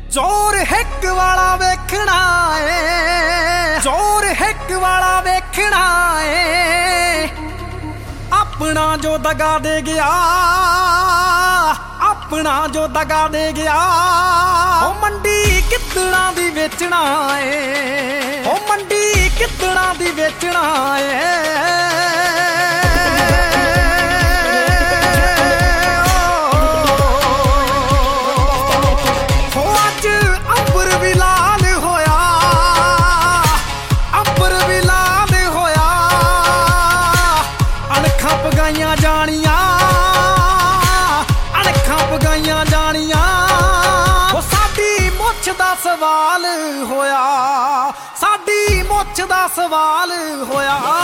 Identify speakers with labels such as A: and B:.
A: ਜ਼ੋਰ ਹਿੱਕ ਵਾਲਾ ਵੇਖਣਾ ਏ, ਜ਼ੋਰ ਹਿੱਕ ਵਾਲਾ ਵੇਖਣਾ ਏ। ਆਪਣਾ ਜੋ ਦਗਾ ਦੇ ਗਿਆ, ਆਪਣਾ ਜੋ ਦਗਾ ਦੇ ਗਿਆ, ਉਹ ਮੰਡੀ ਕਿੱਦਣਾ ਦੀ ਵੇਚਣਾ ਏ, ਉਹ ਮੰਡੀ ਕਿੱਦਣਾ ਦੀ ਵੇਚਣਾ ਏ। ਪਗਾਈਆਂ ਜਾਣੀਆਂ, ਅਣਖਾਂ ਪਗਾਈਆਂ ਜਾਣੀਆਂ। ਉਹ ਸਾਡੀ ਮੁੱਛ ਦਾ ਸਵਾਲ ਹੋਇਆ, ਸਾਡੀ ਮੁੱਛ ਦਾ ਸਵਾਲ ਹੋਇਆ।